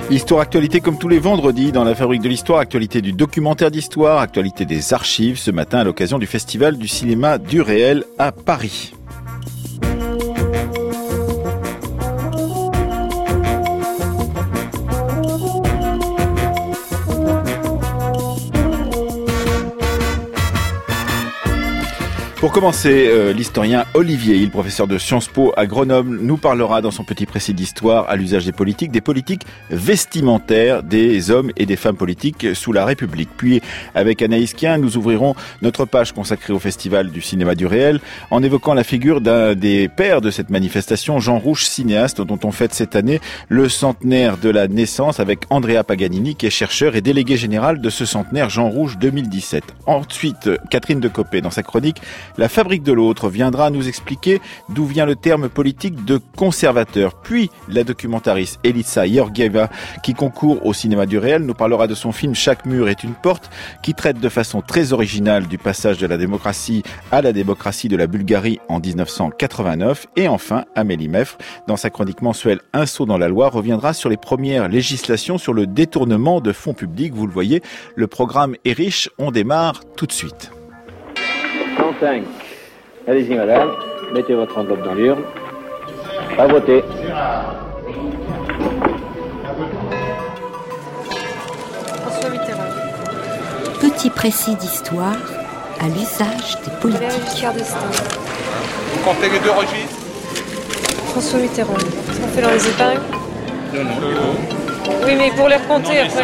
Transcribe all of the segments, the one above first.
Histoire Actualité comme tous les vendredis dans la Fabrique de l'Histoire, actualité du documentaire d'histoire, actualité des archives ce matin à l'occasion du Festival du cinéma du réel à Paris. Pour commencer, l'historien Olivier Hill, professeur de Sciences Po à Grenoble, nous parlera dans son petit précis d'histoire à l'usage des politiques vestimentaires des hommes et des femmes politiques sous la République. Puis, avec Anaïs Kien, nous ouvrirons notre page consacrée au Festival du cinéma du réel en évoquant la figure d'un des pères de cette manifestation, Jean Rouch, cinéaste dont on fête cette année le centenaire de la naissance avec Andrea Paganini, qui est chercheur et délégué général de ce centenaire Jean Rouch 2017. Ensuite, Catherine Decopé, dans sa chronique La Fabrique de l'autre, viendra nous expliquer d'où vient le terme politique de conservateur. Puis, la documentariste Elisa Georgieva, qui concourt au cinéma du réel, nous parlera de son film Chaque mur est une porte, qui traite de façon très originale du passage de la démocratie à la démocratie de la Bulgarie en 1989. Et enfin, Amélie Meffre, dans sa chronique mensuelle Un saut dans la Loire, reviendra sur les premières législations sur le détournement de fonds publics. Vous le voyez, le programme est riche. On démarre tout de suite. 105. Allez-y, madame. Mettez votre enveloppe dans l'urne. À voter. François Mitterrand. Petit précis d'histoire à l'usage des politiques. Giscard d'Estaing. Vous comptez les deux registres? François Mitterrand. On fait dans les épingles? Non. Oui, mais pour les recompter après.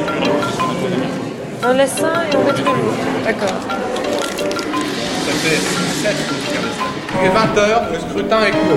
On laisse un et on met tous les jours. D'accord. Ça fait 7 pour Giscard d'Estaing. Il est 20h, le scrutin est clos.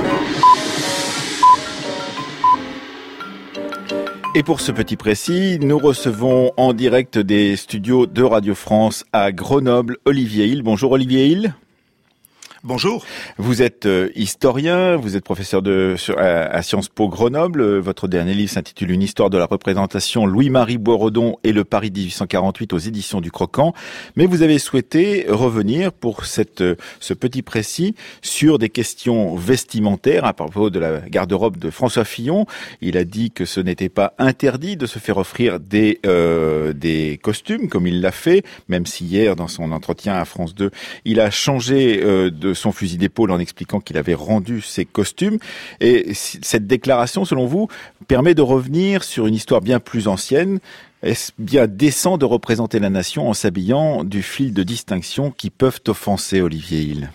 Et pour ce petit précis, nous recevons en direct des studios de Radio France à Grenoble, Olivier Hill. Bonjour Olivier Hill. Bonjour. Vous êtes historien, vous êtes professeur à Sciences Po Grenoble. Votre dernier livre s'intitule Une histoire de la représentation, Louis-Marie Boisredon et le Paris 1848 aux éditions du Croquant. Mais vous avez souhaité revenir pour ce petit précis sur des questions vestimentaires à propos de la garde-robe de François Fillon. Il a dit que ce n'était pas interdit de se faire offrir des costumes comme il l'a fait, même si hier dans son entretien à France 2, il a changé de son fusil d'épaule en expliquant qu'il avait rendu ses costumes. Et cette déclaration, selon vous, permet de revenir sur une histoire bien plus ancienne. Est-ce bien décent de représenter la nation en s'habillant du fil de distinction qui peuvent offenser, Olivier Hill?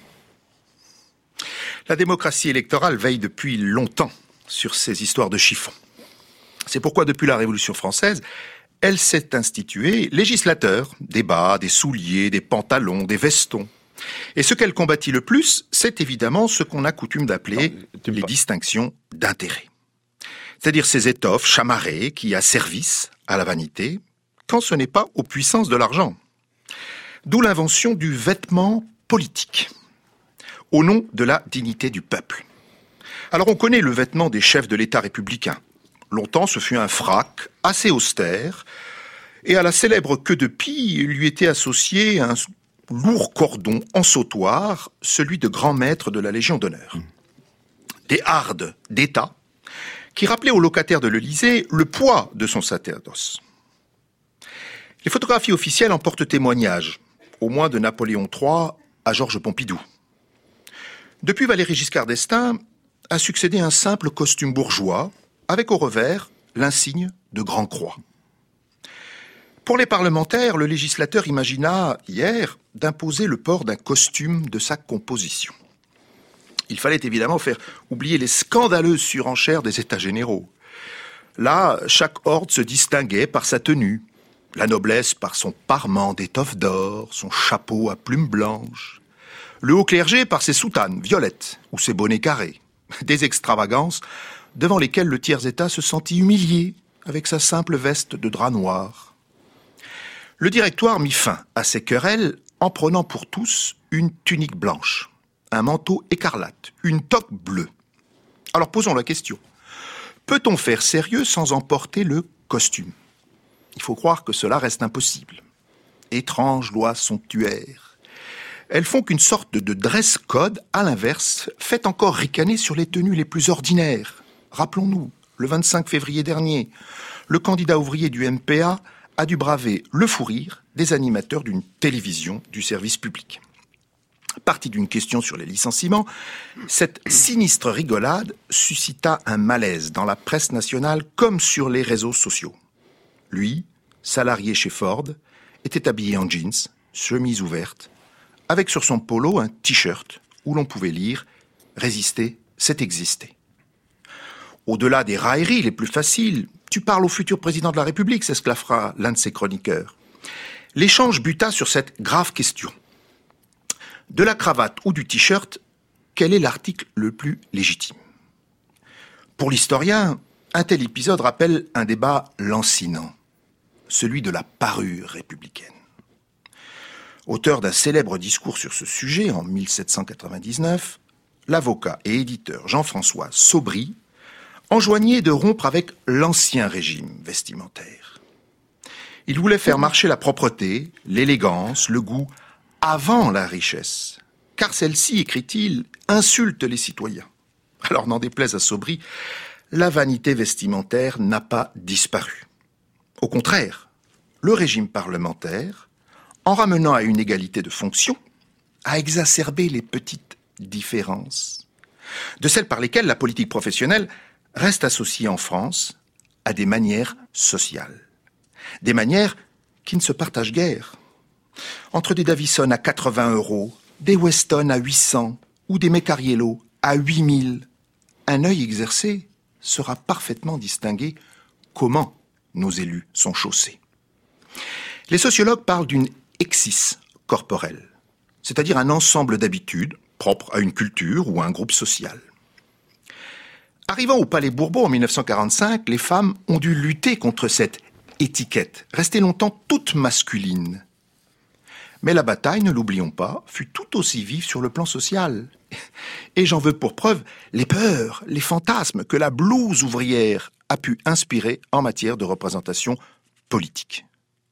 La démocratie électorale veille depuis longtemps sur ces histoires de chiffon. C'est pourquoi, depuis la Révolution française, elle s'est instituée législateur, des bas, des souliers, des pantalons, des vestons. Et ce qu'elle combattit le plus, c'est évidemment ce qu'on a coutume d'appeler les distinctions d'intérêt. C'est-à-dire ces étoffes chamarrées qui asservissent à la vanité, quand ce n'est pas aux puissances de l'argent. D'où l'invention du vêtement politique, au nom de la dignité du peuple. Alors on connaît le vêtement des chefs de l'État républicain. Longtemps, ce fut un frac assez austère, et à la célèbre queue de pie lui était associé un lourd cordon en sautoir, celui de grand maître de la Légion d'honneur. Des hardes d'État qui rappelaient aux locataires de l'Élysée le poids de son sacerdoce. Les photographies officielles en portent témoignage, au moins de Napoléon III à Georges Pompidou. Depuis Valéry Giscard d'Estaing a succédé un simple costume bourgeois, avec au revers l'insigne de Grand Croix. Pour les parlementaires, le législateur imagina, hier, d'imposer le port d'un costume de sa composition. Il fallait évidemment faire oublier les scandaleuses surenchères des États généraux. Là, chaque horde se distinguait par sa tenue. La noblesse par son parement d'étoffe d'or, son chapeau à plumes blanches. Le haut clergé par ses soutanes violettes ou ses bonnets carrés. Des extravagances devant lesquelles le tiers-état se sentit humilié avec sa simple veste de drap noir. Le directoire mit fin à ces querelles en prenant pour tous une tunique blanche, un manteau écarlate, une toque bleue. Alors posons la question. Peut-on faire sérieux sans emporter le costume? Il faut croire que cela reste impossible. Étranges lois somptuaires. Elles font qu'une sorte de dress code, à l'inverse, fait encore ricaner sur les tenues les plus ordinaires. Rappelons-nous, le 25 février dernier, le candidat ouvrier du MPA a dû braver le fou rire des animateurs d'une télévision du service public. Parti d'une question sur les licenciements, cette sinistre rigolade suscita un malaise dans la presse nationale comme sur les réseaux sociaux. Lui, salarié chez Ford, était habillé en jeans, chemise ouverte, avec sur son polo un t-shirt où l'on pouvait lire « Résister, c'est exister ». Au-delà des railleries les plus faciles, tu parles au futur président de la République, s'esclaffera l'un de ses chroniqueurs. L'échange buta sur cette grave question. De la cravate ou du t-shirt, quel est l'article le plus légitime ? Pour l'historien, un tel épisode rappelle un débat lancinant, celui de la parure républicaine. Auteur d'un célèbre discours sur ce sujet en 1799, l'avocat et éditeur Jean-François Sobry enjoignait de rompre avec l'ancien régime vestimentaire. Il voulait faire marcher la propreté, l'élégance, le goût avant la richesse, car celle-ci, écrit-il, insulte les citoyens. Alors, n'en déplaise à Sobry, la vanité vestimentaire n'a pas disparu. Au contraire, le régime parlementaire, en ramenant à une égalité de fonctions, a exacerbé les petites différences, de celles par lesquelles la politique professionnelle reste associée en France à des manières sociales. Des manières qui ne se partagent guère. Entre des Davison à 80 €, des Weston à 800 ou des Mecariello à 8000, un œil exercé sera parfaitement distingué comment nos élus sont chaussés. Les sociologues parlent d'une exis corporelle, c'est-à-dire un ensemble d'habitudes propres à une culture ou à un groupe social. Arrivant au Palais Bourbon en 1945, les femmes ont dû lutter contre cette étiquette, restée longtemps toute masculine. Mais la bataille, ne l'oublions pas, fut tout aussi vive sur le plan social. Et j'en veux pour preuve les peurs, les fantasmes que la blouse ouvrière a pu inspirer en matière de représentation politique.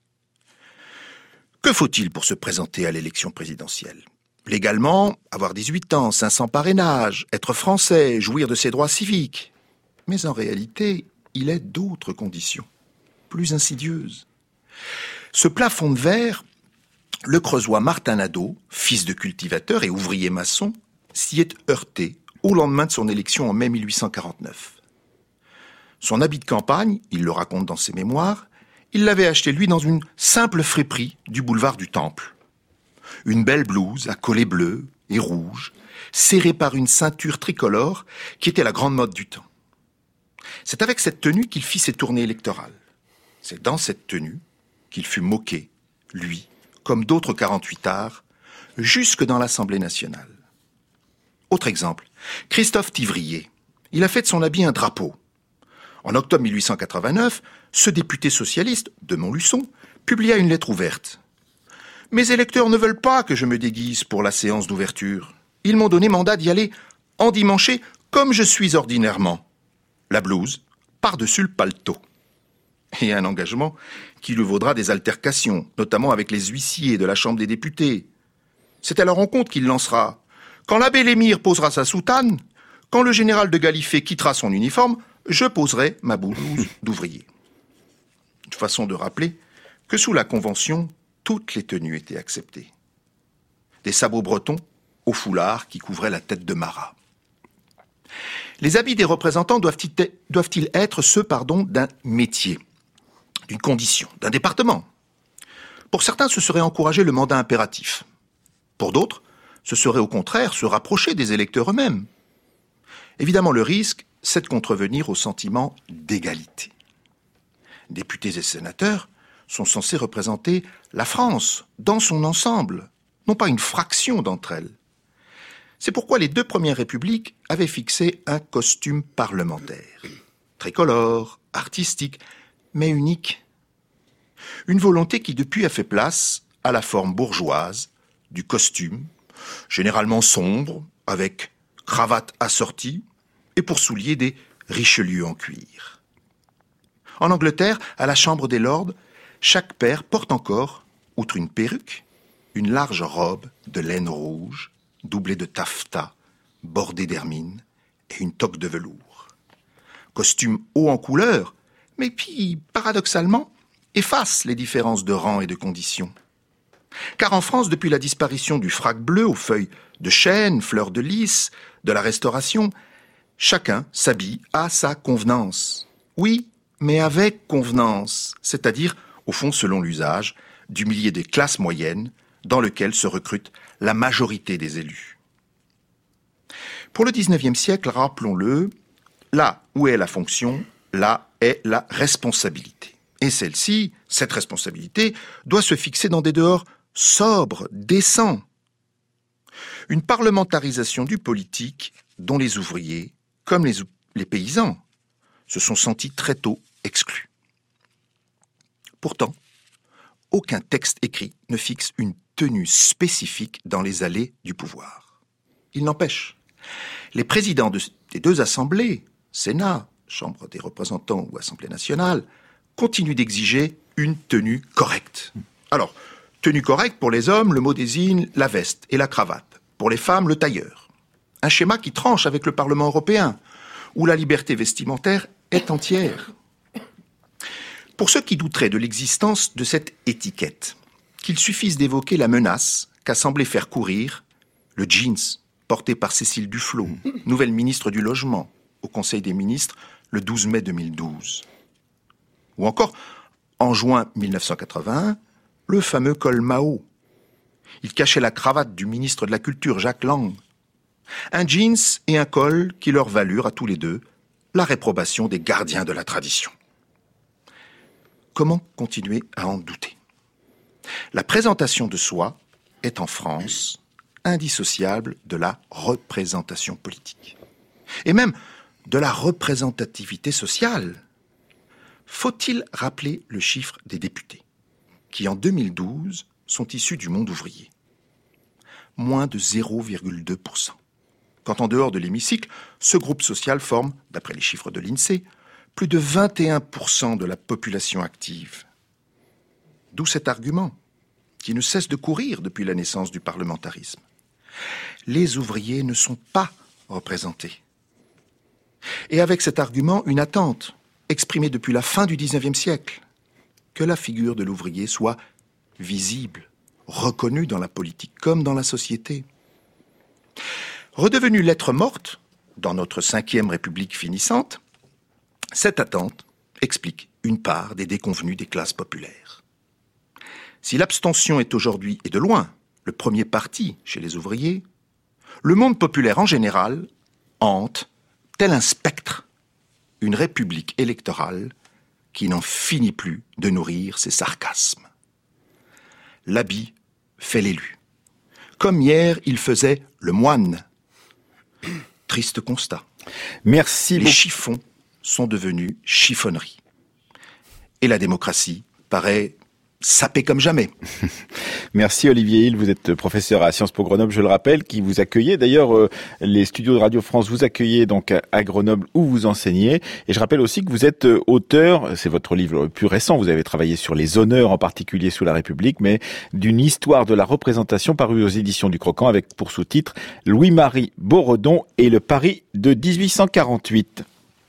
Que faut-il pour se présenter à l'élection présidentielle ? Légalement, avoir 18 ans, 500 parrainages, être français, jouir de ses droits civiques. Mais en réalité, il est d'autres conditions, plus insidieuses. Ce plafond de verre, le creusois Martin Nadeau, fils de cultivateur et ouvrier maçon, s'y est heurté au lendemain de son élection en mai 1849. Son habit de campagne, il le raconte dans ses mémoires, il l'avait acheté lui dans une simple friperie du boulevard du Temple. Une belle blouse à collet bleu et rouge, serrée par une ceinture tricolore qui était la grande mode du temps. C'est avec cette tenue qu'il fit ses tournées électorales. C'est dans cette tenue qu'il fut moqué, lui, comme d'autres 48ards, jusque dans l'Assemblée nationale. Autre exemple, Christophe Thivrier. Il a fait de son habit un drapeau. En octobre 1889, ce député socialiste, de Montluçon, publia une lettre ouverte. « Mes électeurs ne veulent pas que je me déguise pour la séance d'ouverture. Ils m'ont donné mandat d'y aller endimanché comme je suis ordinairement. La blouse, par-dessus le paletot. » Et un engagement qui lui vaudra des altercations, notamment avec les huissiers de la Chambre des députés. C'est à leur rencontre qu'il lancera « Quand l'abbé Lémire posera sa soutane, quand le général de Gallifet quittera son uniforme, je poserai ma blouse d'ouvrier. » Une façon de rappeler que sous la Convention, toutes les tenues étaient acceptées. Des sabots bretons au foulard qui couvraient la tête de Marat. Les habits des représentants doivent-ils être ceux, d'un métier, d'une condition, d'un département ? Pour certains, ce serait encourager le mandat impératif. Pour d'autres, ce serait au contraire se rapprocher des électeurs eux-mêmes. Évidemment, le risque, c'est de contrevenir au sentiment d'égalité. Députés et sénateurs sont censés représenter la France dans son ensemble, non pas une fraction d'entre elles. C'est pourquoi les deux premières républiques avaient fixé un costume parlementaire, tricolore, artistique, mais unique. Une volonté qui depuis a fait place à la forme bourgeoise du costume, généralement sombre, avec cravate assortie, et pour souliers des Richelieu en cuir. En Angleterre, à la Chambre des Lords, chaque pair porte encore, outre une perruque, une large robe de laine rouge, doublée de taffetas, bordée d'hermine et une toque de velours. Costume haut en couleur, mais puis, paradoxalement, efface les différences de rang et de conditions. Car en France, depuis la disparition du frac bleu aux feuilles de chêne, fleurs de lys, de la Restauration, chacun s'habille à sa convenance. Oui, mais avec convenance, c'est-à-dire, au fond, selon l'usage, du milieu des classes moyennes, dans lequel se recrute la majorité des élus. Pour le XIXe siècle, rappelons-le, là où est la fonction, là est la responsabilité. Et celle-ci, cette responsabilité, doit se fixer dans des dehors sobres, décents. Une parlementarisation du politique dont les ouvriers, comme les paysans, se sont sentis très tôt exclus. Pourtant, aucun texte écrit ne fixe une tenue spécifique dans les allées du pouvoir. Il n'empêche, les présidents des deux assemblées, Sénat, Chambre des représentants ou Assemblée nationale, continuent d'exiger une tenue correcte. Alors, tenue correcte pour les hommes, le mot désigne la veste et la cravate. Pour les femmes, le tailleur. Un schéma qui tranche avec le Parlement européen, où la liberté vestimentaire est entière. Pour ceux qui douteraient de l'existence de cette étiquette, qu'il suffise d'évoquer la menace qu'a semblé faire courir le jeans porté par Cécile Duflot, nouvelle ministre du Logement, au Conseil des ministres le 12 mai 2012. Ou encore, en juin 1981, le fameux col Mao. Il cachait la cravate du ministre de la Culture, Jacques Lang. Un jeans et un col qui leur valurent à tous les deux la réprobation des gardiens de la tradition. Comment continuer à en douter ? La présentation de soi est en France indissociable de la représentation politique. Et même de la représentativité sociale. Faut-il rappeler le chiffre des députés, qui en 2012 sont issus du monde ouvrier ? Moins de 0,2%. Quand en dehors de l'hémicycle, ce groupe social forme, d'après les chiffres de l'INSEE, plus de 21% de la population active. D'où cet argument, qui ne cesse de courir depuis la naissance du parlementarisme. Les ouvriers ne sont pas représentés. Et avec cet argument, une attente, exprimée depuis la fin du XIXe siècle, que la figure de l'ouvrier soit visible, reconnue dans la politique comme dans la société. Redevenue lettre morte, dans notre 5e République finissante, cette attente explique une part des déconvenues des classes populaires. Si l'abstention est aujourd'hui, et de loin, le premier parti chez les ouvriers, le monde populaire en général hante, tel un spectre, une république électorale qui n'en finit plus de nourrir ses sarcasmes. L'habit fait l'élu. Comme hier, il faisait le moine. Triste constat. Merci. Les chiffons sont devenus chiffonneries. Et la démocratie paraît sapée comme jamais. Merci Olivier Hill, vous êtes professeur à Sciences Po Grenoble, je le rappelle, qui vous accueillez. D'ailleurs, les studios de Radio France vous accueillez donc à Grenoble où vous enseignez. Et je rappelle aussi que vous êtes auteur, c'est votre livre le plus récent, vous avez travaillé sur les honneurs en particulier sous la République, mais d'une histoire de la représentation parue aux éditions du Croquant avec pour sous-titre Louis-Marie Boredon et le Paris de 1848.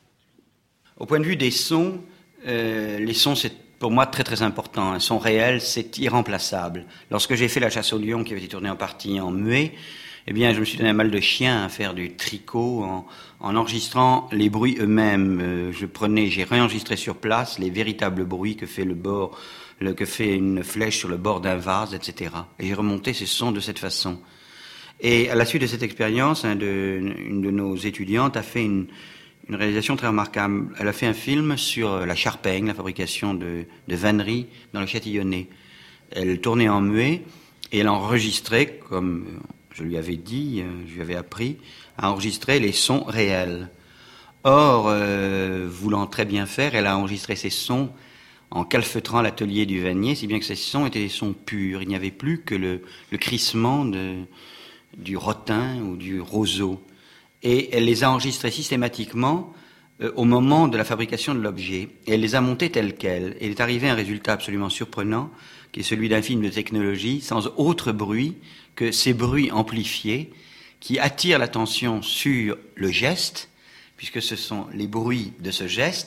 Au point de vue des sons, les sons c'est pour moi très très important. Un son réel, c'est irremplaçable. Lorsque j'ai fait La Chasse au lion, qui avait été tournée en partie en muet, eh bien, je me suis donné un mal de chien à faire du tricot en enregistrant les bruits eux-mêmes. J'ai réenregistré sur place les véritables bruits que fait que fait une flèche sur le bord d'un vase, etc. Et j'ai remonté ces sons de cette façon. Et à la suite de cette expérience, une de nos étudiantes a fait une réalisation très remarquable. Elle a fait un film sur la charpeigne, la fabrication de vannerie dans le Châtillonnais. Elle tournait en muet et elle enregistrait, comme je lui avais dit, je lui avais appris, à enregistrer les sons réels. Or, voulant très bien faire, elle a enregistré ces sons en calfeutrant l'atelier du vannier, si bien que ces sons étaient des sons purs. Il n'y avait plus que le crissement du rotin ou du roseau. Et elle les a enregistrés systématiquement au moment de la fabrication de l'objet. Et elle les a montés tels quels. Et il est arrivé un résultat absolument surprenant, qui est celui d'un film de technologie, sans autre bruit que ces bruits amplifiés, qui attirent l'attention sur le geste, puisque ce sont les bruits de ce geste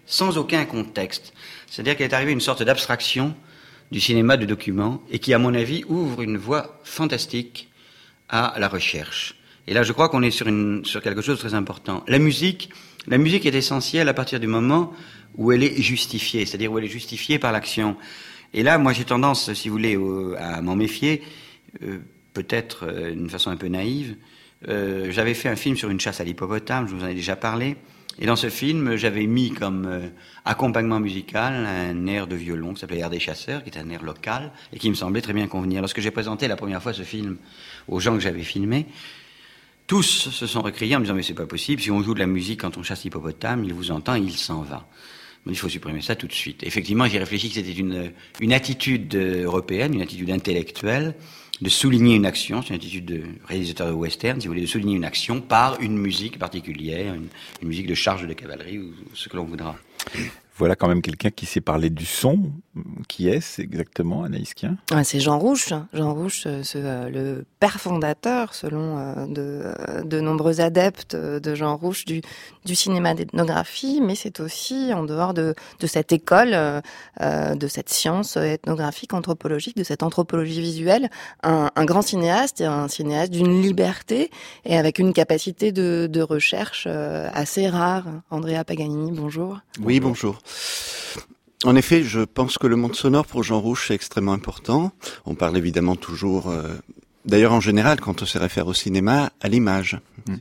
sans aucun contexte. C'est-à-dire qu'il est arrivé une sorte d'abstraction du cinéma de document et qui, à mon avis, ouvre une voie fantastique à la recherche. Et là, je crois qu'on est sur quelque chose de très important. La musique est essentielle à partir du moment où elle est justifiée, c'est-à-dire où elle est justifiée par l'action. Et là, moi, j'ai tendance, si vous voulez, à m'en méfier, peut-être d'une façon un peu naïve. J'avais fait un film sur une chasse à l'hippopotame, je vous en ai déjà parlé. Et dans ce film, j'avais mis comme accompagnement musical un air de violon qui s'appelait Air des chasseurs, qui est un air local et qui me semblait très bien convenir. Lorsque j'ai présenté la première fois ce film aux gens que j'avais filmés, tous se sont récriés en me disant « Mais c'est pas possible, si on joue de la musique quand on chasse l'hippopotame, il vous entend et il s'en va. » Il faut supprimer ça tout de suite. Effectivement, j'ai réfléchi que c'était une attitude européenne, une attitude intellectuelle, de souligner une action, c'est une attitude de réalisateur de western, si vous voulez, de souligner une action par une musique particulière, une musique de charge de cavalerie ou ce que l'on voudra. Voilà quand même quelqu'un qui sait parler du son. Qui est-ce exactement, Anaïs Kien ? C'est Jean Rouch. Jean Rouch, le père fondateur, selon de nombreux adeptes de Jean Rouch, du cinéma d'ethnographie, mais c'est aussi, en dehors de cette école, de cette science ethnographique, anthropologique, de cette anthropologie visuelle, un grand cinéaste, et un cinéaste d'une liberté et avec une capacité de recherche assez rare. Andrea Paganini, bonjour. Oui, bonjour. En effet, je pense que le monde sonore pour Jean Rouch est extrêmement important. On parle évidemment toujours, d'ailleurs en général, quand on se réfère au cinéma, à l'image.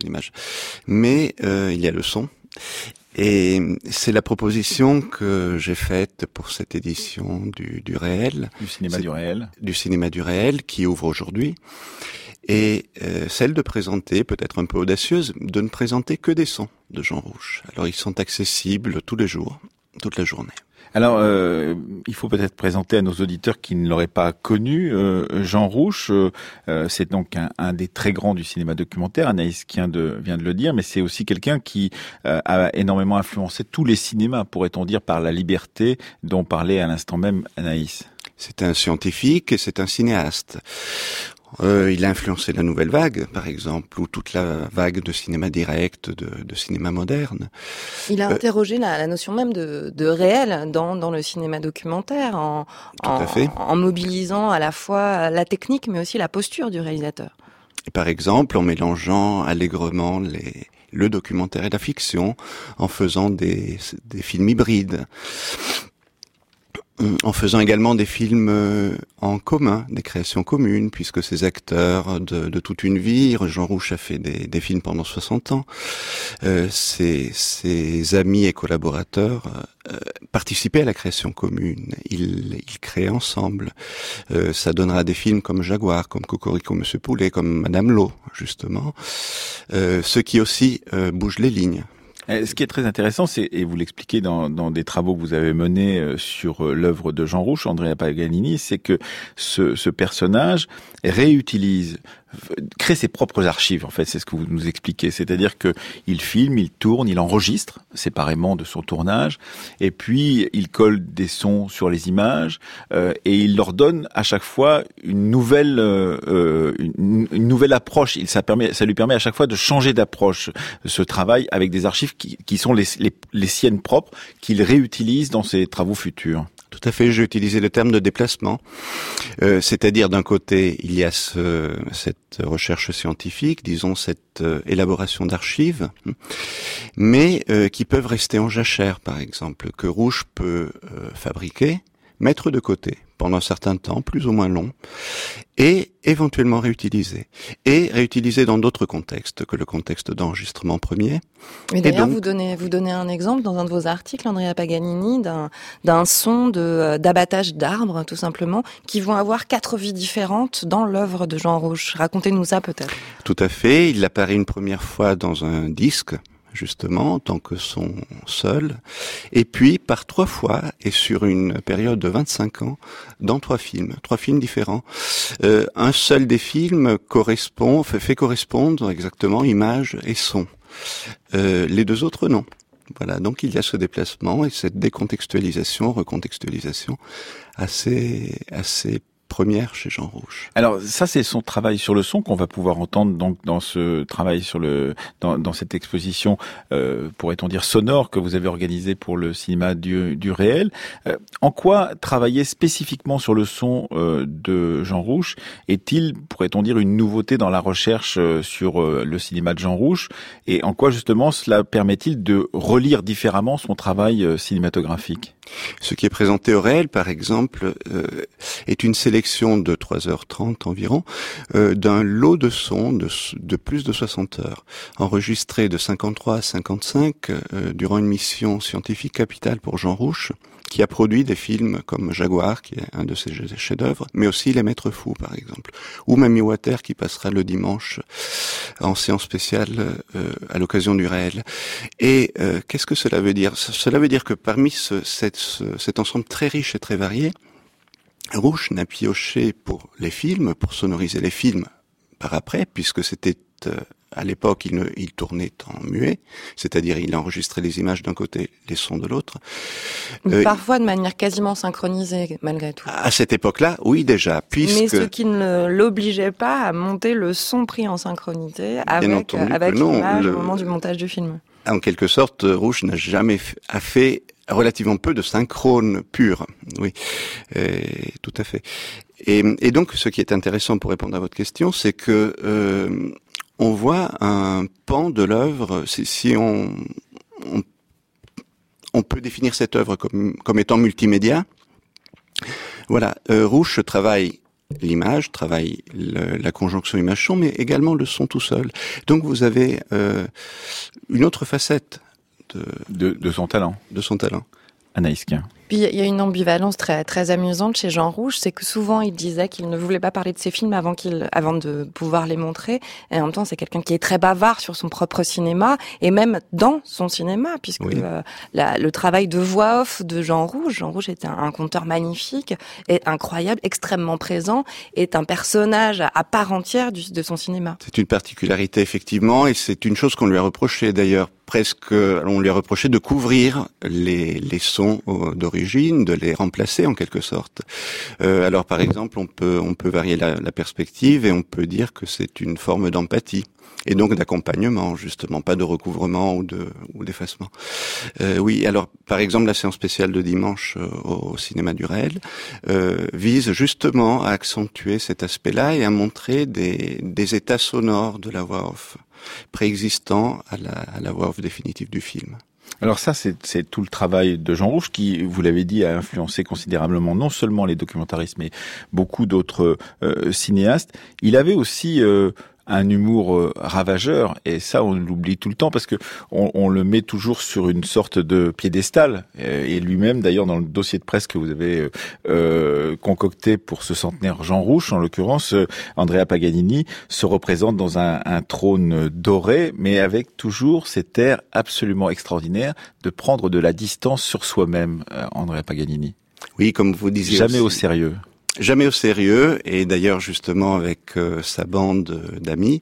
Mais il y a le son. Et c'est la proposition que j'ai faite pour cette édition du réel. Du cinéma du réel. Du cinéma du réel qui ouvre aujourd'hui. Et celle de présenter, peut-être un peu audacieuse, de ne présenter que des sons de Jean Rouch. Alors ils sont accessibles tous les jours, toute la journée. Alors, il faut peut-être présenter à nos auditeurs qui ne l'auraient pas connu Jean Rouch. C'est donc un des très grands du cinéma documentaire. Anaïs Kien vient de le dire, mais c'est aussi quelqu'un qui a énormément influencé tous les cinémas, pourrait-on dire, par la liberté dont parlait à l'instant même Anaïs. C'est un scientifique et c'est un cinéaste. Il a influencé la nouvelle vague, par exemple, ou toute la vague de cinéma direct, de cinéma moderne. Il a interrogé la notion même de réel dans le cinéma documentaire, en mobilisant à la fois la technique, mais aussi la posture du réalisateur. Et par exemple, en mélangeant allègrement le documentaire et la fiction, en faisant des films hybrides. En faisant également des films en commun, des créations communes, puisque ces acteurs de toute une vie, Jean Rouch a fait des films pendant 60 ans, ses amis et collaborateurs participaient à la création commune, ils créaient ensemble. Ça donnera des films comme Jaguar, comme Cocorico Monsieur Poulet, comme Madame Lowe, justement, ce qui aussi bouge les lignes. Ce qui est très intéressant, c'est, et vous l'expliquez dans des travaux que vous avez menés sur l'œuvre de Jean Rouch, Andrea Paganini, c'est que ce personnage crée ses propres archives, en fait, c'est ce que vous nous expliquez. C'est-à-dire que il filme, il tourne, il enregistre séparément de son tournage, et puis il colle des sons sur les images, et il leur donne à chaque fois une nouvelle approche. Ça lui permet à chaque fois de changer d'approche, ce travail avec des archives qui sont les siennes propres, qu'il réutilise dans ses travaux futurs. Tout à fait, j'ai utilisé le terme de déplacement, c'est-à-dire d'un côté il y a cette recherche scientifique, disons cette élaboration d'archives, mais qui peuvent rester en jachère, par exemple, que Rouch peut fabriquer, mettre de côté pendant un certain temps, plus ou moins long, et éventuellement réutiliser. Et réutiliser dans d'autres contextes que le contexte d'enregistrement premier. Mais d'ailleurs, vous donnez un exemple dans un de vos articles, Andrea Paganini, d'un son d'abattage d'arbres, tout simplement, qui vont avoir 4 vies différentes dans l'œuvre de Jean Rouch. Racontez-nous ça, peut-être. Tout à fait. Il apparaît une première fois dans un disque, justement, en tant que son seul, et puis par 3 fois, et sur une période de 25 ans, dans 3 films différents. Un seul des films fait correspondre exactement image et son. Les 2 autres, non. Voilà, donc il y a ce déplacement et cette décontextualisation, recontextualisation assez première chez Jean Rouch. Alors ça, c'est son travail sur le son qu'on va pouvoir entendre donc dans ce travail sur dans cette exposition, pourrait-on dire sonore que vous avez organisée pour le cinéma du réel. En quoi travailler spécifiquement sur le son de Jean Rouch est-il, pourrait-on dire, une nouveauté dans la recherche sur le cinéma de Jean Rouch, et en quoi justement cela permet-il de relire différemment son travail cinématographique? Ce qui est présenté au réel, par exemple, est une sélection de 3h30 environ, d'un lot de sons de plus de 60 heures, enregistrés de 53 à 55 durant une mission scientifique capitale pour Jean Rouch, qui a produit des films comme Jaguar, qui est un de ses chefs-d'œuvre, mais aussi Les Maîtres Fous, par exemple, ou Mamie Water, qui passera le dimanche en séance spéciale à l'occasion du réel. Et qu'est-ce que cela veut dire? Cela veut dire que parmi cet ensemble très riche et très varié, Rouch n'a pioché pour les films, pour sonoriser les films par après, puisque c'était à l'époque, il tournait en muet, c'est-à-dire il enregistrait les images d'un côté, les sons de l'autre. Parfois de manière quasiment synchronisée, malgré tout. À cette époque-là, oui déjà, puisque... Mais ce qui ne l'obligeait pas à monter le son pris en synchronisé avec l'image au moment du montage du film. En quelque sorte, Rouch n'a jamais fait relativement peu de synchrone pur. Oui, tout à fait. Et donc, ce qui est intéressant pour répondre à votre question, c'est que on voit un pan de l'œuvre, si on peut définir cette œuvre comme étant multimédia. Voilà, Rouch travaille l'image, travaille la conjonction image-son, mais également le son tout seul. Donc vous avez une autre facette de son talent. De son talent. Anaïs Kien. Puis il y a une ambivalence très très amusante chez Jean Rouch, c'est que souvent il disait qu'il ne voulait pas parler de ses films avant de pouvoir les montrer. Et en même temps, c'est quelqu'un qui est très bavard sur son propre cinéma et même dans son cinéma, puisque oui. Le travail de voix off de Jean Rouch est un conteur magnifique, est incroyable, extrêmement présent, est un personnage à part entière de son cinéma. C'est une particularité effectivement, et c'est une chose qu'on lui a reproché d'ailleurs. On lui a reproché de couvrir les sons d'origine, de les remplacer en quelque sorte. Alors par exemple, on peut varier la perspective et on peut dire que c'est une forme d'empathie et donc d'accompagnement justement, pas de recouvrement ou d'effacement. Oui, alors par exemple la séance spéciale de dimanche au cinéma du réel vise justement à accentuer cet aspect-là et à montrer des états sonores de la voix off préexistant à la voix off définitive du film. Alors ça, c'est tout le travail de Jean Rouch qui, vous l'avez dit, a influencé considérablement non seulement les documentaristes, mais beaucoup d'autres cinéastes. Il avait aussi un humour ravageur, et ça on l'oublie tout le temps parce que on le met toujours sur une sorte de piédestal, et lui-même d'ailleurs dans le dossier de presse que vous avez concocté pour ce centenaire Jean Rouch, en l'occurrence Andrea Paganini se représente dans un trône doré, mais avec toujours cet air absolument extraordinaire de prendre de la distance sur soi-même, Andrea Paganini. Oui, comme vous disiez, jamais aussi. Au sérieux. Jamais au sérieux, et d'ailleurs justement avec sa bande d'amis,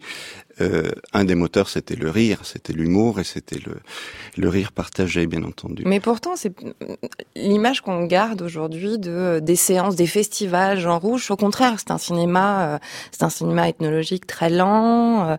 un des moteurs c'était le rire, c'était l'humour et c'était le rire partagé bien entendu. Mais pourtant c'est l'image qu'on garde aujourd'hui des séances, des festivals Jean Rouch. Au contraire, c'est un cinéma ethnologique très lent,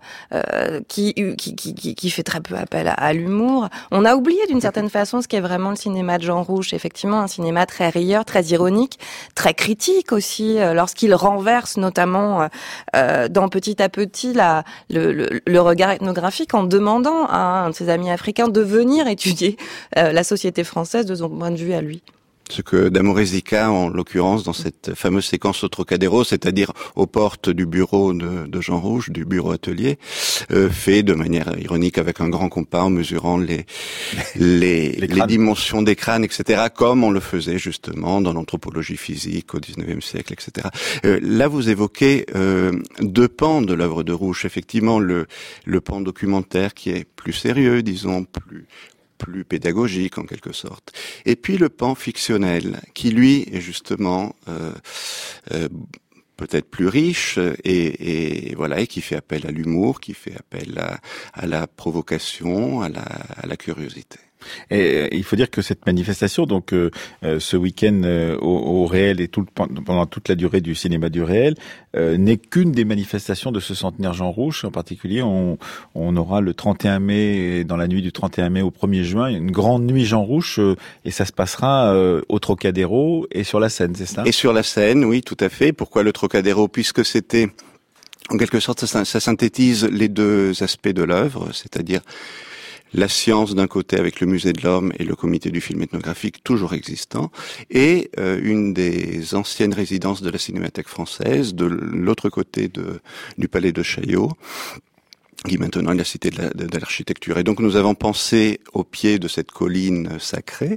qui fait très peu appel à l'humour. On a oublié d'une certaine façon ce qu'est vraiment le cinéma de Jean Rouch. Effectivement, un cinéma très rieur, très ironique, très critique aussi, lorsqu'il renverse notamment dans Petit à Petit le regard ethnographique en demandant à un de ses amis africains de venir étudier la société française de son point de vue à lui. Ce que D'Amore Zica, en l'occurrence, dans cette fameuse séquence au Trocadéro, c'est-à-dire aux portes du bureau de Jean Rouch, du bureau atelier, fait de manière ironique avec un grand compas en mesurant les dimensions des crânes, etc., comme on le faisait justement dans l'anthropologie physique au XIXe siècle, etc. Là, vous évoquez deux pans de l'œuvre de Rouch. Effectivement, le pan documentaire qui est plus sérieux, disons, plus pédagogique en quelque sorte. Et puis le pan fictionnel, qui lui est justement peut-être plus riche et voilà, et qui fait appel à l'humour, qui fait appel à la provocation, à la curiosité. Et il faut dire que cette manifestation, donc ce week-end au Réel et pendant toute la durée du cinéma du Réel, n'est qu'une des manifestations de ce centenaire Jean Rouch. En particulier, on aura le 31 mai, dans la nuit du 31 mai au 1er juin, une grande nuit Jean Rouch, et ça se passera au Trocadéro et sur la Seine, c'est ça ? Et sur la Seine, oui, tout à fait. Pourquoi le Trocadéro ? Puisque c'était, en quelque sorte, ça synthétise les deux aspects de l'œuvre, c'est-à-dire la science d'un côté avec le Musée de l'Homme et le Comité du film ethnographique toujours existant, et une des anciennes résidences de la Cinémathèque française, de l'autre côté du Palais de Chaillot, qui maintenant est la cité de l'architecture. Et donc nous avons pensé au pied de cette colline sacrée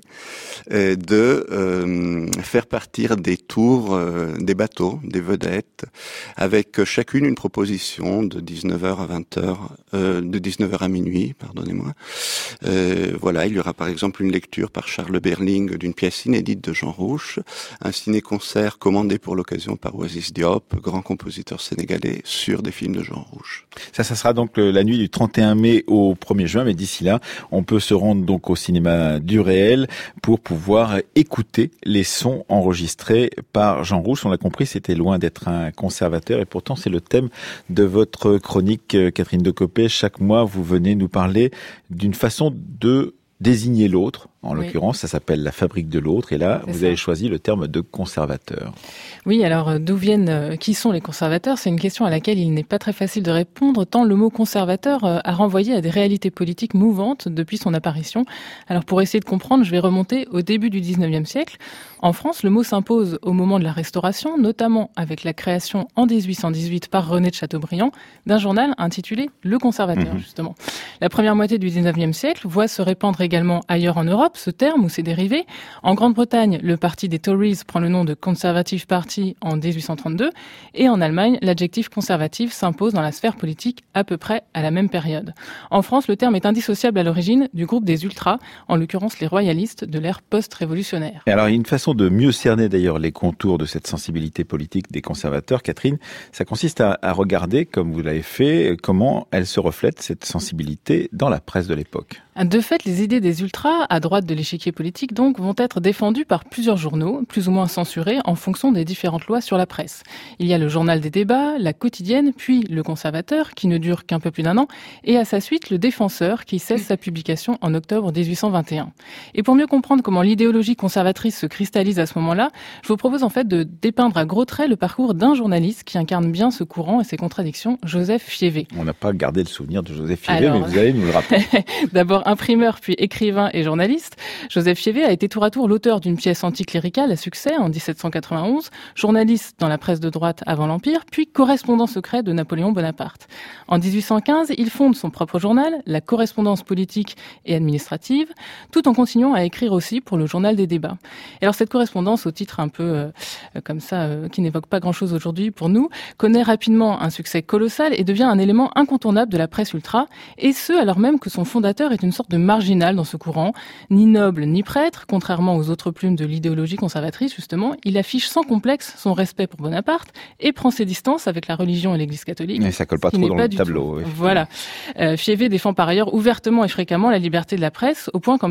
de faire partir des tours, des bateaux, des vedettes, avec chacune une proposition de 19h à 20h, de 19h à minuit, pardonnez-moi. Voilà, il y aura par exemple une lecture par Charles Berling d'une pièce inédite de Jean Rouch, un ciné-concert commandé pour l'occasion par Oasis Diop, grand compositeur sénégalais, sur des films de Jean Rouch. Ça sera donc la nuit du 31 mai au 1er juin, mais d'ici là, on peut se rendre donc au cinéma du Réel pour pouvoir écouter les sons enregistrés par Jean Rouch. On l'a compris, c'était loin d'être un conservateur, et pourtant c'est le thème de votre chronique, Catherine Decopé. Chaque mois, vous venez nous parler d'une façon de désigner l'autre. En l'occurrence, ça s'appelle la fabrique de l'autre. Et là, vous avez choisi le terme de conservateur. Oui, alors qui sont les conservateurs ? C'est une question à laquelle il n'est pas très facile de répondre, tant le mot conservateur a renvoyé à des réalités politiques mouvantes depuis son apparition. Alors pour essayer de comprendre, je vais remonter au début du 19e siècle. En France, le mot s'impose au moment de la Restauration, notamment avec la création en 1818 par René de Chateaubriand d'un journal intitulé Le Conservateur, justement. La première moitié du 19e siècle voit se répandre également ailleurs en Europe ce terme ou ses dérivés. En Grande-Bretagne, le parti des Tories prend le nom de Conservative Party en 1832, et en Allemagne, l'adjectif conservatif s'impose dans la sphère politique à peu près à la même période. En France, le terme est indissociable à l'origine du groupe des ultras, en l'occurrence les royalistes de l'ère post-révolutionnaire. Et alors, il y a une façon de mieux cerner d'ailleurs les contours de cette sensibilité politique des conservateurs, Catherine, ça consiste à regarder, comme vous l'avez fait, comment elle se reflète, cette sensibilité, dans la presse de l'époque. De fait, les idées des ultras, à droite de l'échiquier politique donc, vont être défendues par plusieurs journaux, plus ou moins censurés en fonction des différentes lois sur la presse. Il y a le Journal des débats, la Quotidienne, puis le Conservateur, qui ne dure qu'un peu plus d'1 an, et à sa suite le Défenseur, qui cesse sa publication en octobre 1821. Et pour mieux comprendre comment l'idéologie conservatrice se cristallise à ce moment-là, je vous propose en fait de dépeindre à gros traits le parcours d'un journaliste qui incarne bien ce courant et ses contradictions, Joseph Fiévé. On n'a pas gardé le souvenir de Joseph Fiévé, mais vous allez nous le rappeler. D'abord imprimeur, puis écrivain et journaliste, Joseph Fiévé a été tour à tour l'auteur d'une pièce anticléricale à succès en 1791, journaliste dans la presse de droite avant l'Empire, puis correspondant secret de Napoléon Bonaparte. En 1815, il fonde son propre journal, La Correspondance politique et administrative, tout en continuant à écrire aussi pour le Journal des débats. Et alors cette correspondance, au titre un peu comme ça, qui n'évoque pas grand-chose aujourd'hui pour nous, connaît rapidement un succès colossal et devient un élément incontournable de la presse ultra, et ce alors même que son fondateur est une sorte de marginal dans ce courant, ni noble ni prêtre, contrairement aux autres plumes de l'idéologie conservatrice justement. Il affiche sans complexe son respect pour Bonaparte et prend ses distances avec la religion et l'Église catholique. Mais ça colle pas trop dans le tableau. Voilà. Fiévé défend par ailleurs ouvertement et fréquemment la liberté de la presse, au point qu'en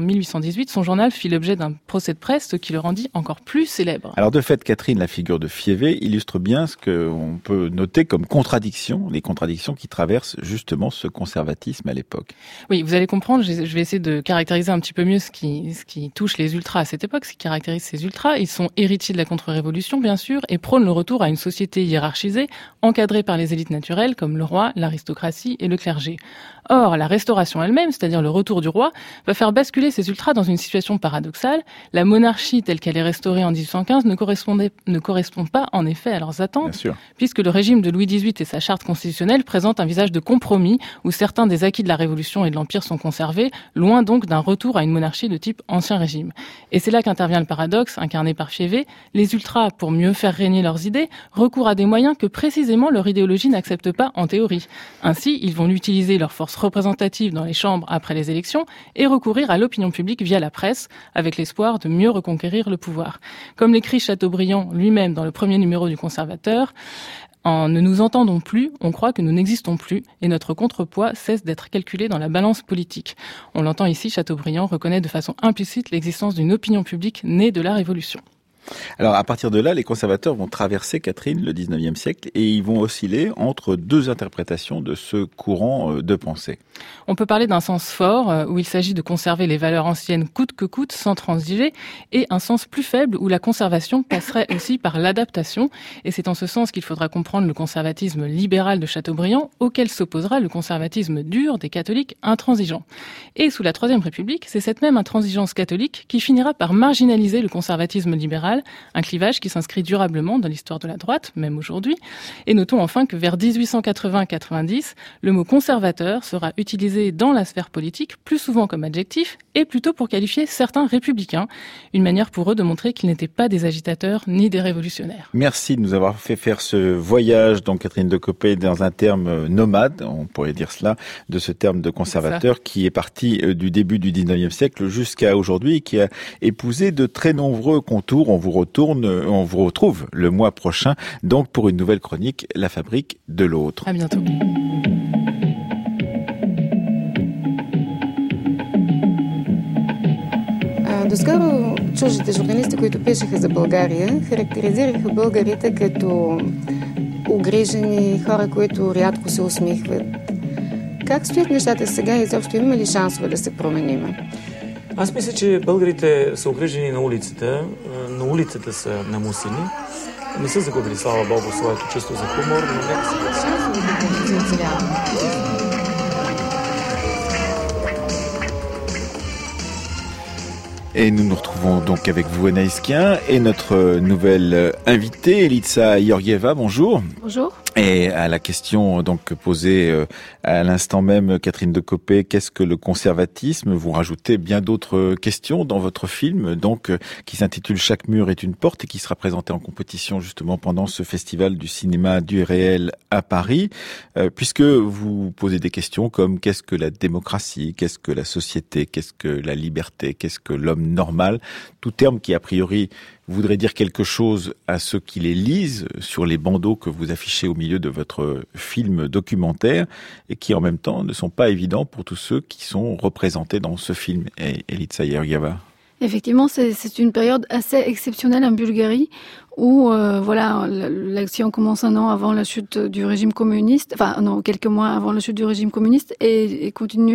1818, son journal fit l'objet d'un procès de presse, ce qui le rendit encore plus célèbre. Alors de fait, Catherine, la figure de Fiévé illustre bien ce qu'on peut noter comme contradictions, les contradictions qui traversent justement ce conservatisme à l'époque. Oui, vous allez comprendre, je vais essayer de caractériser un petit peu mieux ce qui touche les ultras à cette époque, ce qui caractérise ces ultras. Ils sont héritiers de la contre-révolution, bien sûr, et prônent le retour à une société hiérarchisée, encadrée par les élites naturelles comme le roi, l'aristocratie et le clergé. Or, la restauration elle-même, c'est-à-dire le retour du roi, va faire basculer ces ultras dans une situation paradoxale. La monarchie telle qu'elle est restaurée en 1815 ne correspond pas en effet à leurs attentes, puisque le régime de Louis XVIII et sa charte constitutionnelle présentent un visage de compromis où certains des acquis de la Révolution et de l'Empire sont conservés, loin donc d'un retour à une monarchie de type ancien régime. Et c'est là qu'intervient le paradoxe incarné par Fiévé. Les ultras, pour mieux faire régner leurs idées, recourent à des moyens que précisément leur idéologie n'accepte pas en théorie. Ainsi, ils vont utiliser leur force représentative dans les chambres après les élections et recourir à l'opinion publique via la presse, avec l'espoir de mieux reconquérir le pouvoir. Comme l'écrit Chateaubriand lui-même dans le premier numéro du Conservateur, En ne nous entendant plus, on croit que nous n'existons plus et notre contrepoids cesse d'être calculé dans la balance politique. On l'entend ici, Chateaubriand reconnaît de façon implicite l'existence d'une opinion publique née de la Révolution. Alors, à partir de là, les conservateurs vont traverser, Catherine, le 19e siècle et ils vont osciller entre deux interprétations de ce courant de pensée. On peut parler d'un sens fort, où il s'agit de conserver les valeurs anciennes coûte que coûte, sans transiger, et un sens plus faible, où la conservation passerait aussi par l'adaptation. Et c'est en ce sens qu'il faudra comprendre le conservatisme libéral de Chateaubriand, auquel s'opposera le conservatisme dur des catholiques intransigeants. Et sous la Troisième République, c'est cette même intransigeance catholique qui finira par marginaliser le conservatisme libéral, un clivage qui s'inscrit durablement dans l'histoire de la droite, même aujourd'hui. Et notons enfin que vers 1880-90, le mot conservateur sera utilisé dans la sphère politique plus souvent comme adjectif et plutôt pour qualifier certains républicains, une manière pour eux de montrer qu'ils n'étaient pas des agitateurs ni des révolutionnaires. Merci de nous avoir fait faire ce voyage, donc Catherine Decopé, dans un terme nomade, on pourrait dire cela, de ce terme de conservateur qui est parti du début du 19e siècle jusqu'à aujourd'hui et qui a épousé de très nombreux contours. On vous retrouve le mois prochain, donc pour une nouvelle chronique, La Fabrique de l'autre. À bientôt. Доскоро чуждите журналисти, които пишеха за България, характеризираха българите като угрижени хора, които рядко се усмихват. Как стоят нещата сега и изобщо има ли шансове да се променим? Аз мисля, че българите са огрижени на улицата са намусени. Не са загубили, слава Богу, своето чувство за хумор, но нека се Et nous nous retrouvons donc avec vous, Anaïs Kien, et notre nouvelle invitée, Elitsa Georgieva. Bonjour. Bonjour. Et à la question donc posée à l'instant même, Catherine Decopé, qu'est-ce que le conservatisme? Vous rajoutez bien d'autres questions dans votre film, donc qui s'intitule Chaque mur est une porte et qui sera présenté en compétition justement pendant ce festival du cinéma du réel à Paris, puisque vous posez des questions comme qu'est-ce que la démocratie, qu'est-ce que la société, qu'est-ce que la liberté, qu'est-ce que l'homme normal, tout terme qui a priori voudrait dire quelque chose à ceux qui les lisent sur les bandeaux que vous affichez au milieu de votre film documentaire et qui en même temps ne sont pas évidents pour tous ceux qui sont représentés dans ce film. Elitsa Georgieva. Effectivement, c'est une période assez exceptionnelle en Bulgarie où l'action commence un an avant la chute du régime communiste, quelques mois avant la chute du régime communiste et continue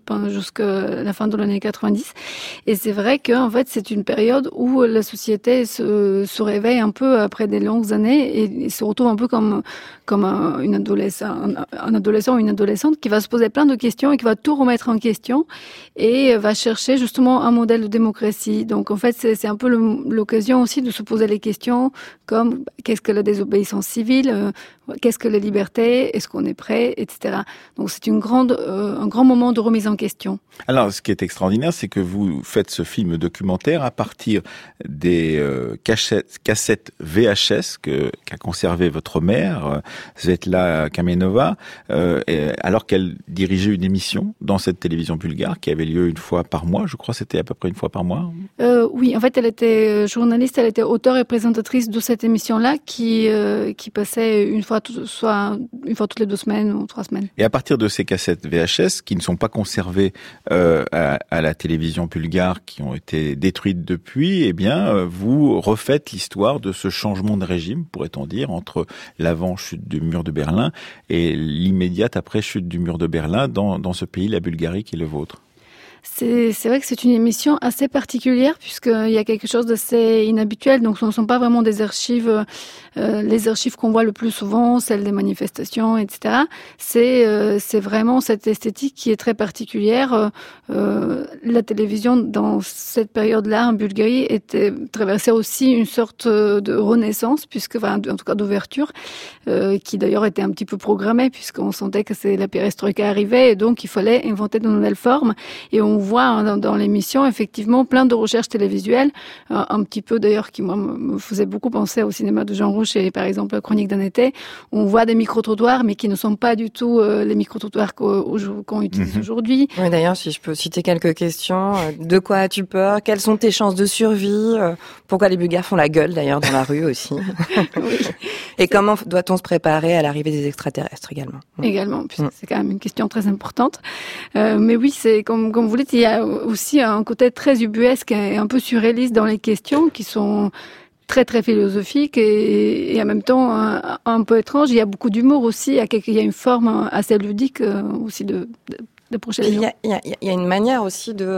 jusqu'à la fin de l'année 90. Et c'est vrai qu'en fait, c'est une période où la société se réveille un peu après des longues années et se retrouve un peu comme un adolescent ou une adolescente qui va se poser plein de questions et qui va tout remettre en question et va chercher justement un modèle de démocratie. Donc en fait, c'est un peu l'occasion aussi de se poser les questions comme qu'est-ce que la désobéissance civile, qu'est-ce que la liberté, est-ce qu'on est prêt, etc. Donc c'est un grand moment de remise en question. Alors ce qui est extraordinaire, c'est que vous faites ce film documentaire à partir des cassettes VHS qu'a conservé votre mère, Svetla Kamenova, alors qu'elle dirigeait une émission dans cette télévision bulgare qui avait lieu une fois par mois, je crois que c'était à peu près une fois par mois. Oui, en fait elle était journaliste, elle était auteure et présentatrice de cette émission-là qui passait une fois toutes les 2 semaines ou 3 semaines. Et à partir de ces cassettes VHS qui ne sont pas conservées à la télévision bulgare, qui ont été détruites depuis, eh bien vous refaites l'histoire de ce changement de régime, pourrait-on dire, entre l'avant-chute du mur de Berlin et l'immédiate après-chute du mur de Berlin dans ce pays, la Bulgarie, qui est le vôtre. C'est vrai que c'est une émission assez particulière puisqu'il y a quelque chose d'assez inhabituel. Donc, ce ne sont pas vraiment des archives, les archives qu'on voit le plus souvent, celles des manifestations, etc. C'est vraiment cette esthétique qui est très particulière. La télévision, dans cette période-là, en Bulgarie, traversait aussi une sorte de renaissance, en tout cas d'ouverture, qui d'ailleurs était un petit peu programmée puisqu'on sentait que la perestroïka arrivait et donc il fallait inventer de nouvelles formes. Et on voit dans l'émission effectivement plein de recherches télévisuelles, un petit peu d'ailleurs qui moi me faisait beaucoup penser au cinéma de Jean Rouch et par exemple la Chronique d'un été. On voit des micro-trottoirs mais qui ne sont pas du tout les micro-trottoirs qu'on utilise aujourd'hui. Oui, d'ailleurs, si je peux citer quelques questions, de quoi as-tu peur? Quelles sont tes chances de survie? Pourquoi les Bulgares font la gueule d'ailleurs dans la rue aussi? Oui. Et comment doit-on se préparer à l'arrivée des extraterrestres également? Également, puisque c'est quand même une question très importante. Mais oui, c'est comme vous dites, il y a aussi un côté très ubuesque et un peu surréaliste dans les questions qui sont très très philosophiques et en même temps un peu étrange. Il y a beaucoup d'humour aussi, il y a une forme assez ludique aussi de Il y a une manière aussi de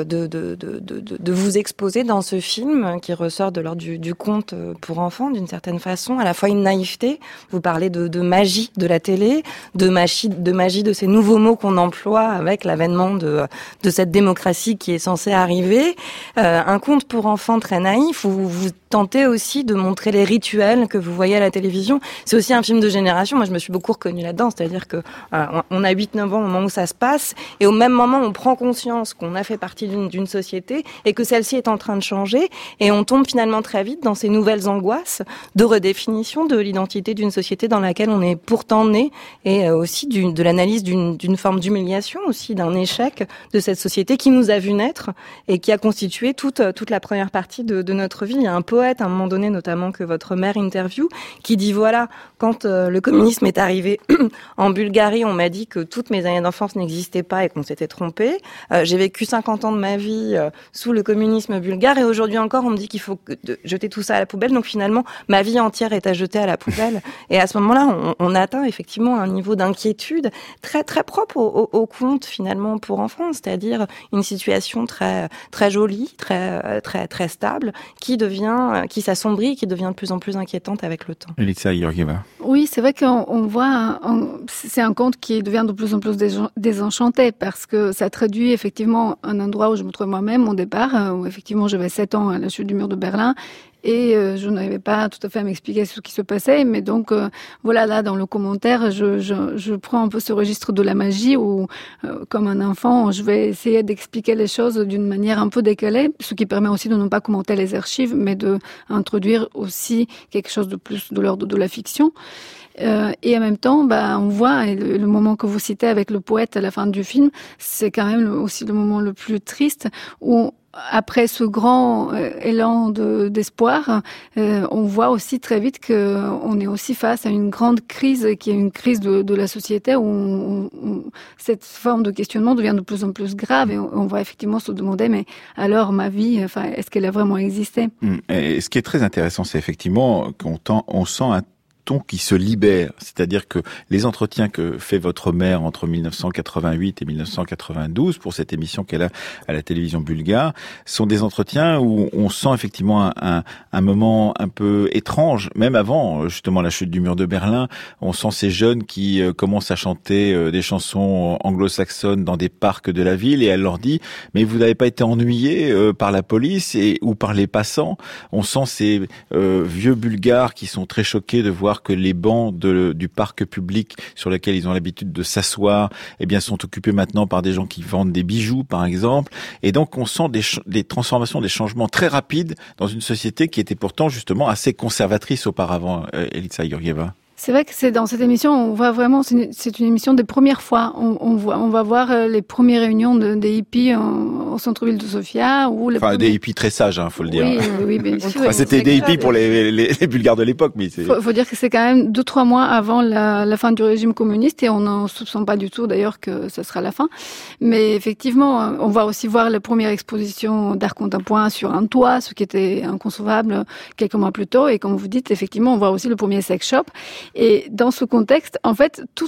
vous exposer dans ce film qui ressort de l'ordre du conte pour enfants d'une certaine façon, à la fois une naïveté. Vous parlez de magie de la télé, de magie de ces nouveaux mots qu'on emploie avec l'avènement de cette démocratie qui est censée arriver. Un conte pour enfants très naïf où vous tentez aussi de montrer les rituels que vous voyez à la télévision. C'est aussi un film de génération. Moi, je me suis beaucoup reconnue là-dedans. C'est-à-dire que on a 8-9 ans au moment où ça se passe. Et au même moment, on prend conscience qu'on a fait partie d'une société et que celle-ci est en train de changer. Et on tombe finalement très vite dans ces nouvelles angoisses de redéfinition de l'identité d'une société dans laquelle on est pourtant né, et aussi de l'analyse d'une forme d'humiliation aussi, d'un échec de cette société qui nous a vu naître et qui a constitué toute la première partie de notre vie. Il y a un poète, à un moment donné, notamment que votre mère interview, qui dit voilà, quand le communisme est arrivé en Bulgarie, on m'a dit que toutes mes années d'enfance n'existaient pas et qu'on s'était trompé. J'ai vécu 50 ans de ma vie sous le communisme bulgare et aujourd'hui encore on me dit qu'il faut jeter tout ça à la poubelle. Donc finalement ma vie entière est à jeter à la poubelle. Et à ce moment-là on atteint effectivement un niveau d'inquiétude très très propre au conte finalement pour enfants, c'est-à-dire une situation très très jolie, très très très stable qui s'assombrit, qui devient de plus en plus inquiétante avec le temps. Elitsa Georgieva. Oui, c'est vrai qu'on voit, c'est un conte qui devient de plus en plus désenchanté parce que ça traduit effectivement un endroit où je me trouvais moi-même au départ, où effectivement j'avais 7 ans à la chute du mur de Berlin et je n'arrivais pas tout à fait à m'expliquer ce qui se passait, mais donc voilà, là dans le commentaire je prends un peu ce registre de la magie où comme un enfant je vais essayer d'expliquer les choses d'une manière un peu décalée, ce qui permet aussi de ne pas commenter les archives mais de introduire aussi quelque chose de plus de l'ordre de la fiction. Et en même temps, on voit, et le moment que vous citez avec le poète à la fin du film, c'est quand même aussi le moment le plus triste où après ce grand élan d'espoir, on voit aussi très vite qu'on est aussi face à une grande crise qui est une crise de la société où cette forme de questionnement devient de plus en plus grave et on va effectivement se demander mais alors ma vie, est-ce qu'elle a vraiment existé? Et ce qui est très intéressant, c'est effectivement qu'on sent un ton qui se libère, c'est-à-dire que les entretiens que fait votre mère entre 1988 et 1992 pour cette émission qu'elle a à la télévision bulgare sont des entretiens où on sent effectivement un moment un peu étrange, même avant justement la chute du mur de Berlin. On sent ces jeunes qui commencent à chanter des chansons anglo-saxonnes dans des parcs de la ville et elle leur dit « mais vous n'avez pas été ennuyés par la police ou par les passants ?» On sent ces vieux bulgares qui sont très choqués de voir que les bancs du parc public sur lesquels ils ont l'habitude de s'asseoir, sont occupés maintenant par des gens qui vendent des bijoux, par exemple. Et donc, on sent des transformations, des changements très rapides dans une société qui était pourtant justement assez conservatrice auparavant, Elitsa Georgieva. C'est vrai que c'est dans cette émission, on voit vraiment, c'est une émission des premières fois. On va voir les premières réunions des hippies au centre-ville de Sofia. Des hippies très sages, faut le dire. Oui, bien sûr. C'était des hippies pour les Bulgares de l'époque, mais faut dire que c'est quand même 2-3 mois avant la fin du régime communiste et on n'en soupçonne pas du tout d'ailleurs que ce sera la fin. Mais effectivement, on va aussi voir les premières expositions d'art contemporain sur un toit, ce qui était inconcevable quelques mois plus tôt. Et comme vous dites, effectivement, on voit aussi le premier sex shop. Et dans ce contexte, en fait, tous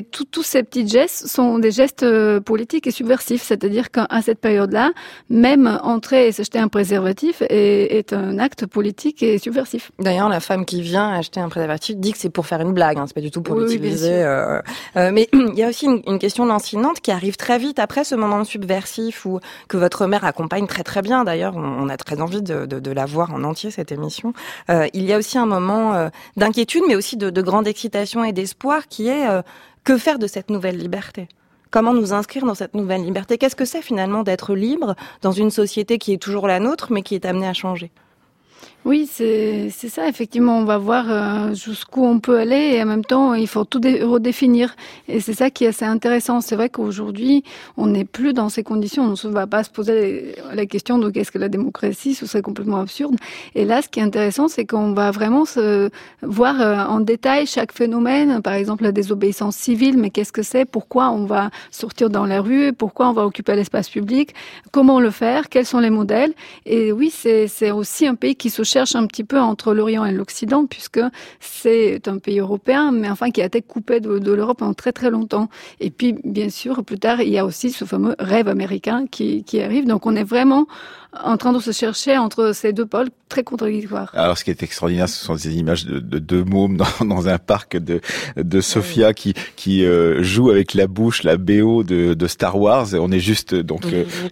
ces petits gestes sont des gestes politiques et subversifs. C'est-à-dire qu'à cette période-là, même entrer et s'acheter un préservatif est un acte politique et subversif. D'ailleurs, la femme qui vient acheter un préservatif dit que c'est pour faire une blague, c'est pas du tout pour l'utiliser. Mais il y a aussi une question lancinante qui arrive très vite après ce moment subversif que votre mère accompagne très très bien. D'ailleurs, on a très envie de la voir en entier, cette émission. Il y a aussi un moment d'inquiétude, mais aussi de grande excitation et d'espoir qui est que faire de cette nouvelle liberté ? Comment nous inscrire dans cette nouvelle liberté ? Qu'est-ce que c'est finalement d'être libre dans une société qui est toujours la nôtre mais qui est amenée à changer ? Oui, c'est ça. Effectivement, on va voir jusqu'où on peut aller et en même temps, il faut tout redéfinir. Et c'est ça qui est assez intéressant. C'est vrai qu'aujourd'hui, on n'est plus dans ces conditions. On ne va pas se poser la question de qu'est-ce que la démocratie, ce serait complètement absurde. Et là, ce qui est intéressant, c'est qu'on va vraiment se voir en détail chaque phénomène. Par exemple, la désobéissance civile, mais qu'est-ce que c'est? Pourquoi on va sortir dans la rue? Pourquoi on va occuper l'espace public? Comment le faire? Quels sont les modèles? Et oui, c'est aussi un pays qui se cherche un petit peu entre l'Orient et l'Occident, puisque c'est un pays européen, mais enfin qui a été coupé de l'Europe pendant très très longtemps. Et puis, bien sûr, plus tard, il y a aussi ce fameux rêve américain qui arrive. Donc, on est vraiment en train de se chercher entre ces deux pôles très contradictoires. Alors, ce qui est extraordinaire, ce sont ces images de deux mômes dans un parc de Sofia qui jouent avec la bouche la BO de Star Wars. On est juste donc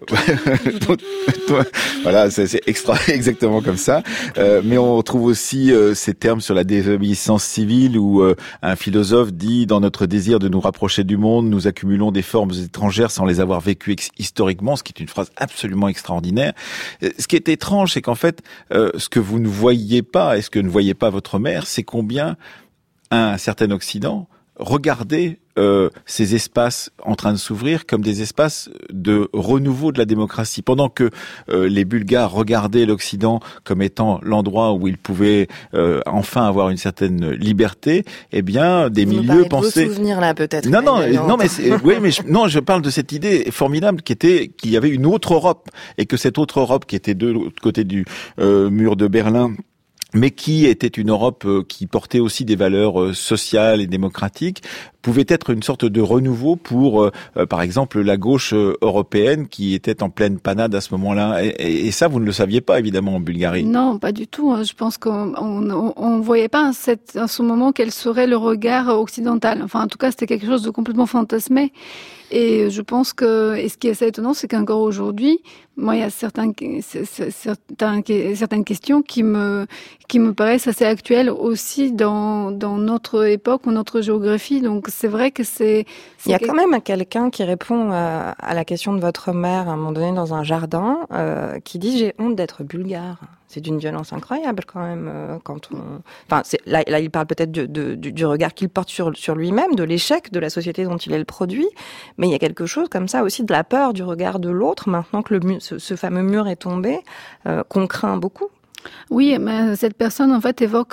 voilà, c'est exactement comme ça. Mais on trouve aussi ces termes sur la désobéissance civile où un philosophe dit: dans notre désir de nous rapprocher du monde, nous accumulons des formes étrangères sans les avoir vécues historiquement, ce qui est une phrase absolument extraordinaire. Ce qui est étrange, c'est qu'en fait, ce que vous ne voyiez pas et ce que ne voyait pas votre mère, c'est combien un certain Occident regardait ces espaces en train de s'ouvrir comme des espaces de renouveau de la démocratie. Pendant que les Bulgares regardaient l'Occident comme étant l'endroit où ils pouvaient enfin avoir une certaine liberté, eh bien, des milieux pensaient... Vos souvenirs là, peut-être. Non, mais je parle de cette idée formidable qu'il y avait une autre Europe et que cette autre Europe qui était de l'autre côté du mur de Berlin, mais qui était une Europe qui portait aussi des valeurs sociales et démocratiques, pouvait être une sorte de renouveau pour, par exemple, la gauche européenne qui était en pleine panade à ce moment-là. Et ça, vous ne le saviez pas, évidemment, en Bulgarie. Non, pas du tout. Je pense qu'on ne voyait pas à ce moment quel serait le regard occidental. Enfin, en tout cas, c'était quelque chose de complètement fantasmé. Et je pense et ce qui est assez étonnant, c'est qu'encore aujourd'hui, moi, il y a certaines questions qui me paraissent assez actuelles aussi dans notre époque ou notre géographie. Donc, c'est vrai que il y a quand même quelqu'un qui répond à la question de votre mère à un moment donné dans un jardin, qui dit: j'ai honte d'être bulgare. C'est d'une violence incroyable quand même là il parle peut-être du regard qu'il porte sur lui-même, de l'échec de la société dont il est le produit, mais il y a quelque chose comme ça aussi de la peur du regard de l'autre maintenant que ce fameux mur est tombé, qu'on craint beaucoup. Oui, mais cette personne en fait évoque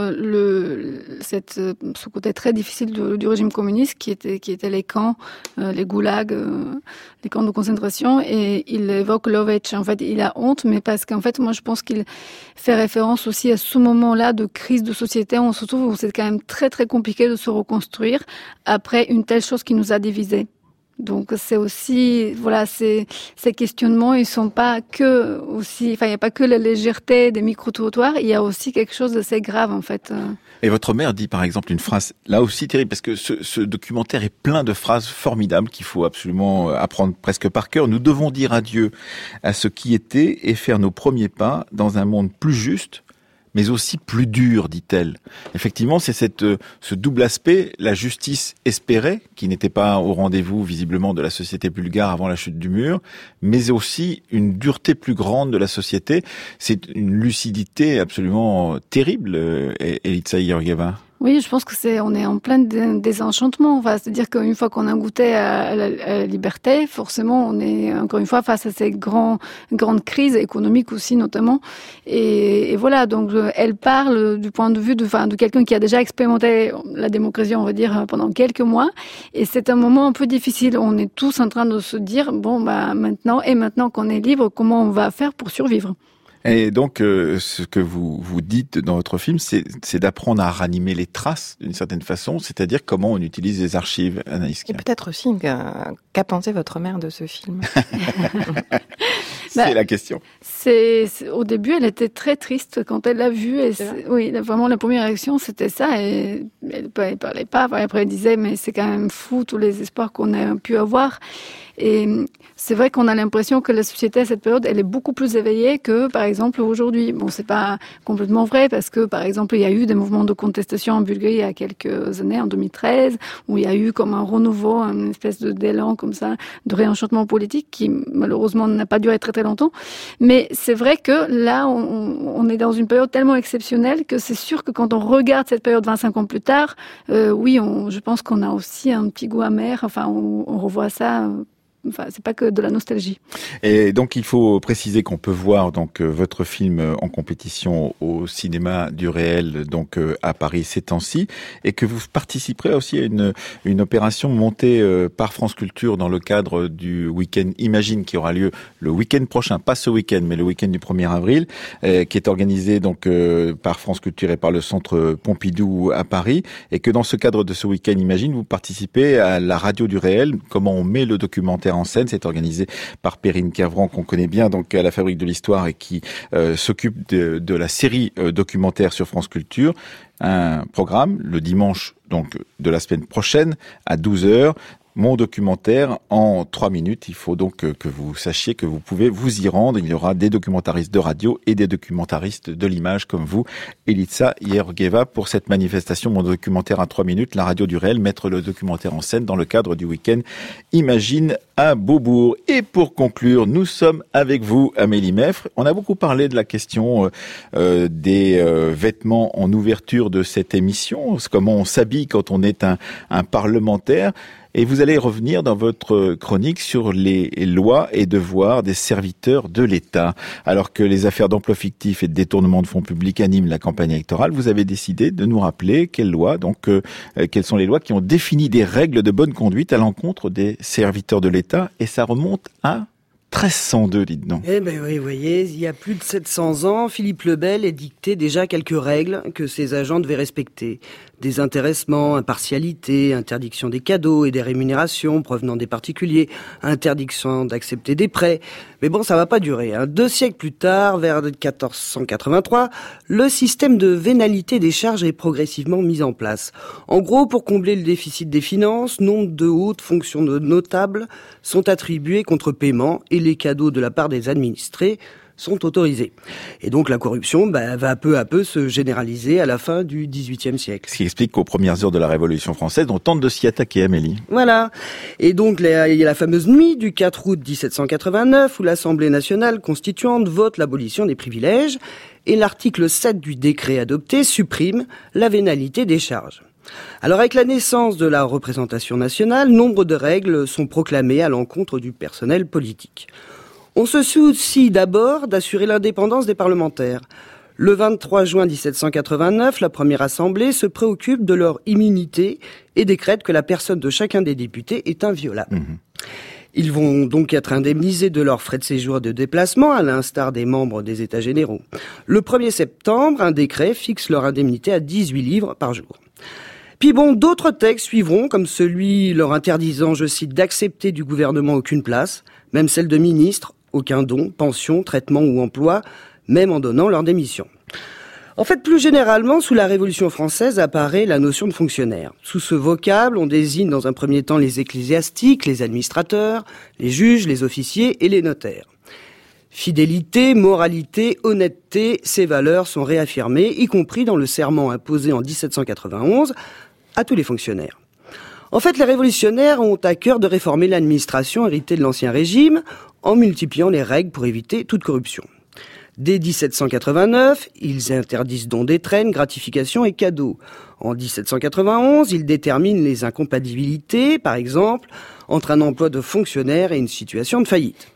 ce côté très difficile du régime communiste qui était les camps, les goulags, les camps de concentration, et il évoque Lovech. En fait, il a honte, mais parce qu'en fait, moi, je pense qu'il fait référence aussi à ce moment-là de crise de société. On se trouve où c'est quand même très très compliqué de se reconstruire après une telle chose qui nous a divisés. Donc c'est aussi, voilà, ces questionnements, ils sont pas que aussi, enfin il n'y a pas que la légèreté des micro-trottoirs, il y a aussi quelque chose d'assez grave en fait. Et votre mère dit par exemple une phrase là aussi terrible, parce que ce documentaire est plein de phrases formidables qu'il faut absolument apprendre presque par cœur. Nous devons dire adieu à ce qui était et faire nos premiers pas dans un monde plus juste, mais aussi plus dur, dit-elle. Effectivement, c'est ce double aspect, la justice espérée, qui n'était pas au rendez-vous visiblement de la société bulgare avant la chute du mur, mais aussi une dureté plus grande de la société. C'est une lucidité absolument terrible, Elitsa Georgieva. Oui, je pense on est en plein désenchantement. Enfin, c'est-à-dire qu'une fois qu'on a goûté à la liberté, forcément, on est encore une fois face à ces grandes crises économiques aussi, notamment. Et voilà. Donc, elle parle du point de vue de quelqu'un qui a déjà expérimenté la démocratie, on va dire, pendant quelques mois. Et c'est un moment un peu difficile. On est tous en train de se dire, bon, maintenant qu'on est libre, comment on va faire pour survivre? Et donc, ce que vous dites dans votre film, c'est d'apprendre à ranimer les traces d'une certaine façon, c'est-à-dire comment on utilise les archives, Anaïs. Et peut-être aussi, qu'a pensé votre mère de ce film? C'est la question. Au début, elle était très triste quand elle l'a vu. Oui, vraiment, la première réaction, c'était ça. Et elle parlait pas. Après, elle disait, mais c'est quand même fou tous les espoirs qu'on a pu avoir. Et c'est vrai qu'on a l'impression que la société à cette période, elle est beaucoup plus éveillée que, par exemple, aujourd'hui. Bon, c'est pas complètement vrai parce que, par exemple, il y a eu des mouvements de contestation en Bulgarie il y a quelques années, en 2013, où il y a eu comme un renouveau, une espèce d'élan comme ça, de réenchantement politique qui, malheureusement, n'a pas duré très très longtemps. Mais c'est vrai que là, on est dans une période tellement exceptionnelle que c'est sûr que quand on regarde cette période 25 ans plus tard, oui, je pense qu'on a aussi un petit goût amer. Enfin, on revoit ça. Enfin, c'est pas que de la nostalgie. Et donc, il faut préciser qu'on peut voir donc votre film en compétition au cinéma du réel, donc à Paris ces temps-ci, et que vous participerez aussi à une opération montée par France Culture dans le cadre du week-end Imagine qui aura lieu le week-end prochain, pas ce week-end, mais le week-end du 1er avril, qui est organisé donc par France Culture et par le Centre Pompidou à Paris, et que dans ce cadre de ce week-end Imagine, vous participez à la radio du réel, comment on met le documentaire en scène. C'est organisé par Perrine Cavran, qu'on connaît bien donc à la Fabrique de l'Histoire et qui s'occupe de la série documentaire sur France Culture. Un programme le dimanche donc de la semaine prochaine à 12h. Mon documentaire en 3 minutes. Il faut donc que vous sachiez que vous pouvez vous y rendre. Il y aura des documentaristes de radio et des documentaristes de l'image comme vous, Elitsa Yergeva, pour cette manifestation. Mon documentaire en 3 minutes, la radio du réel, mettre le documentaire en scène dans le cadre du week-end Imagine à Beaubourg. Et pour conclure, nous sommes avec vous, Amélie Meffre. On a beaucoup parlé de la question des vêtements en ouverture de cette émission, comment on s'habille quand on est un parlementaire. Et vous allez revenir dans votre chronique sur les lois et devoirs des serviteurs de l'État. Alors que les affaires d'emploi fictif et de détournement de fonds publics animent la campagne électorale, vous avez décidé de nous rappeler quelles sont les lois qui ont défini des règles de bonne conduite à l'encontre des serviteurs de l'État. Et ça remonte à 1302, dites donc. Eh ben oui, vous voyez, il y a plus de 700 ans, Philippe le Bel édictait déjà quelques règles que ses agents devaient respecter. Désintéressements, impartialité, interdiction des cadeaux et des rémunérations provenant des particuliers, interdiction d'accepter des prêts. Mais bon, ça va pas durer. 2 siècles plus tard, vers 1483, le système de vénalité des charges est progressivement mis en place. En gros, pour combler le déficit des finances, nombre de hautes fonctions notables sont attribuées contre paiement et les cadeaux de la part des administrés sont autorisés. Et donc la corruption va peu à peu se généraliser à la fin du XVIIIe siècle. Ce qui explique qu'aux premières heures de la Révolution française, on tente de s'y attaquer, Amélie. Voilà. Et donc il y a la fameuse nuit du 4 août 1789 où l'Assemblée nationale constituante vote l'abolition des privilèges et l'article 7 du décret adopté supprime la vénalité des charges. Alors avec la naissance de la représentation nationale, nombre de règles sont proclamées à l'encontre du personnel politique. On se soucie d'abord d'assurer l'indépendance des parlementaires. Le 23 juin 1789, la première assemblée se préoccupe de leur immunité et décrète que la personne de chacun des députés est inviolable. Ils vont donc être indemnisés de leurs frais de séjour et de déplacement, à l'instar des membres des États généraux. Le 1er septembre, un décret fixe leur indemnité à 18 livres par jour. Puis bon, d'autres textes suivront, comme celui leur interdisant, je cite, d'accepter du gouvernement aucune place, même celle de ministre, aucun don, pension, traitement ou emploi, même en donnant leur démission. En fait, plus généralement, sous la Révolution française apparaît la notion de fonctionnaire. Sous ce vocable, on désigne dans un premier temps les ecclésiastiques, les administrateurs, les juges, les officiers et les notaires. Fidélité, moralité, honnêteté, ces valeurs sont réaffirmées, y compris dans le serment imposé en 1791 à tous les fonctionnaires. En fait, les révolutionnaires ont à cœur de réformer l'administration héritée de l'Ancien Régime en multipliant les règles pour éviter toute corruption. Dès 1789, ils interdisent dons d'étrennes, gratifications et cadeaux. En 1791, ils déterminent les incompatibilités, par exemple, entre un emploi de fonctionnaire et une situation de faillite.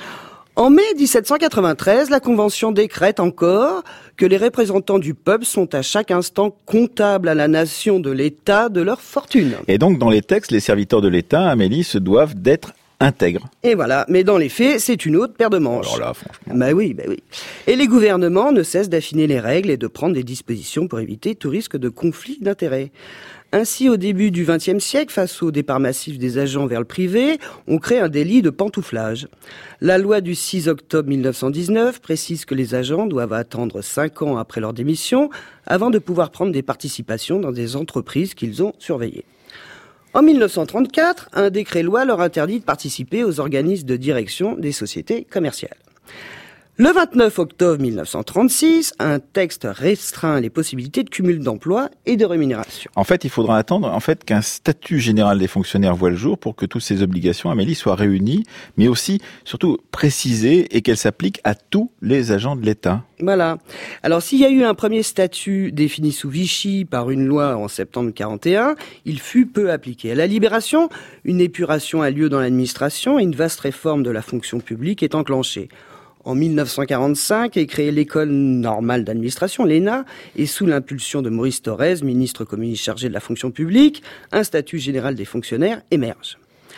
En mai 1793, la Convention décrète encore que les représentants du peuple sont à chaque instant comptables à la nation de l'État de leur fortune. Et donc, dans les textes, les serviteurs de l'État, Amélie, se doivent d'être intègres. Et voilà, mais dans les faits, c'est une autre paire de manches. Alors là, franchement. Bah oui. Et les gouvernements ne cessent d'affiner les règles et de prendre des dispositions pour éviter tout risque de conflit d'intérêts. Ainsi, au début du XXe siècle, face au départ massif des agents vers le privé, on crée un délit de pantouflage. La loi du 6 octobre 1919 précise que les agents doivent attendre 5 ans après leur démission avant de pouvoir prendre des participations dans des entreprises qu'ils ont surveillées. En 1934, un décret-loi leur interdit de participer aux organismes de direction des sociétés commerciales. Le 29 octobre 1936, un texte restreint les possibilités de cumul d'emploi et de rémunération. En fait, il faudra attendre qu'un statut général des fonctionnaires voit le jour pour que toutes ces obligations, Amélie, soient réunies, mais aussi, surtout, précisées et qu'elles s'appliquent à tous les agents de l'État. Voilà. Alors, s'il y a eu un premier statut défini sous Vichy par une loi en septembre 1941, il fut peu appliqué. À la Libération, une épuration a lieu dans l'administration et une vaste réforme de la fonction publique est enclenchée. En 1945 est créée l'école normale d'administration, l'ENA, et sous l'impulsion de Maurice Thorez, ministre communiste chargé de la fonction publique, un statut général des fonctionnaires émerge.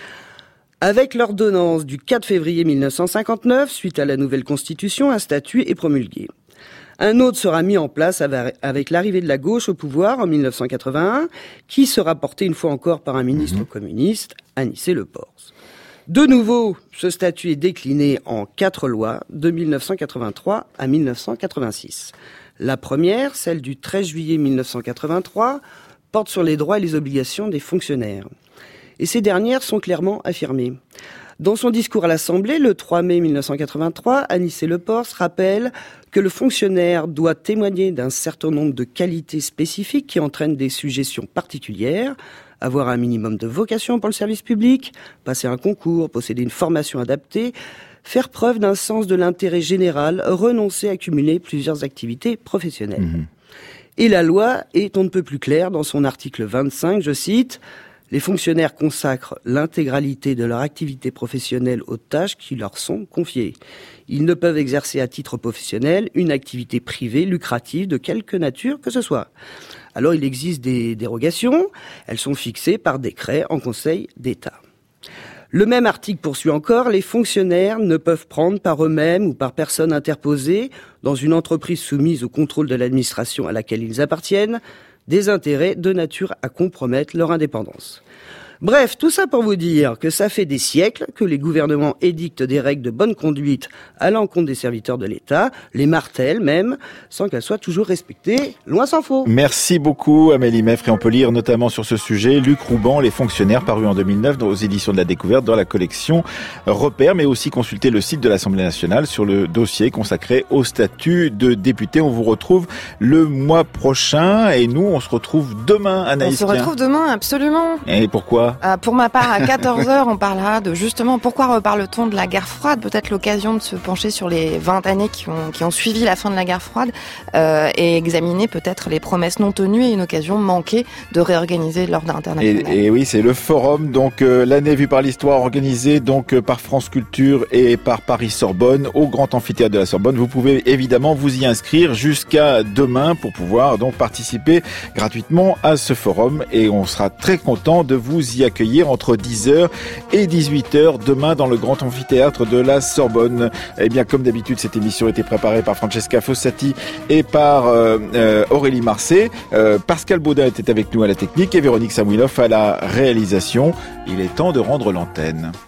Avec l'ordonnance du 4 février 1959, suite à la nouvelle constitution, un statut est promulgué. Un autre sera mis en place avec l'arrivée de la gauche au pouvoir en 1981, qui sera porté une fois encore par un ministre communiste, Anicet-Le-Pors. De nouveau, ce statut est décliné en 4 lois de 1983 à 1986. La première, celle du 13 juillet 1983, porte sur les droits et les obligations des fonctionnaires. Et ces dernières sont clairement affirmées. Dans son discours à l'Assemblée, le 3 mai 1983, Anicet-Le-Pors rappelle que le fonctionnaire doit témoigner d'un certain nombre de qualités spécifiques qui entraînent des sujétions particulières, avoir un minimum de vocation pour le service public, passer un concours, posséder une formation adaptée, faire preuve d'un sens de l'intérêt général, renoncer à cumuler plusieurs activités professionnelles. Et la loi est on ne peut plus claire dans son article 25, je cite, « Les fonctionnaires consacrent l'intégralité de leur activité professionnelle aux tâches qui leur sont confiées. Ils ne peuvent exercer à titre professionnel une activité privée lucrative de quelque nature que ce soit. » Alors il existe des dérogations, elles sont fixées par décret en Conseil d'État. Le même article poursuit encore, les fonctionnaires ne peuvent prendre par eux-mêmes ou par personne interposée dans une entreprise soumise au contrôle de l'administration à laquelle ils appartiennent, des intérêts de nature à compromettre leur indépendance. Bref, tout ça pour vous dire que ça fait des siècles que les gouvernements édictent des règles de bonne conduite à l'encontre des serviteurs de l'État, les martèlent même, sans qu'elles soient toujours respectées, loin s'en faut. Merci beaucoup Amélie Meffre, et on peut lire notamment sur ce sujet Luc Rouban, Les fonctionnaires, paru en 2009 aux éditions de la Découverte dans la collection Repères, mais aussi consulter le site de l'Assemblée nationale sur le dossier consacré au statut de député. On vous retrouve le mois prochain et nous on se retrouve demain, Anaïs. On se retrouve demain, absolument. Et pourquoi ? Pour ma part, à 14h, on parlera de justement pourquoi reparle-t-on de la guerre froide, peut-être l'occasion de se pencher sur les 20 années qui ont suivi la fin de la guerre froide et examiner peut-être les promesses non tenues et une occasion manquée de réorganiser l'ordre international. Et oui, c'est le forum, donc l'année vue par l'histoire, organisé donc par France Culture et par Paris Sorbonne au Grand Amphithéâtre de la Sorbonne. Vous pouvez évidemment vous y inscrire jusqu'à demain pour pouvoir donc participer gratuitement à ce forum et on sera très content de vous y accueillir entre 10h et 18h demain dans le Grand Amphithéâtre de la Sorbonne. Eh bien, comme d'habitude, cette émission a été préparée par Francesca Fossati et par Aurélie Marcet. Pascal Baudin était avec nous à la technique et Véronique Samouilov à la réalisation. Il est temps de rendre l'antenne.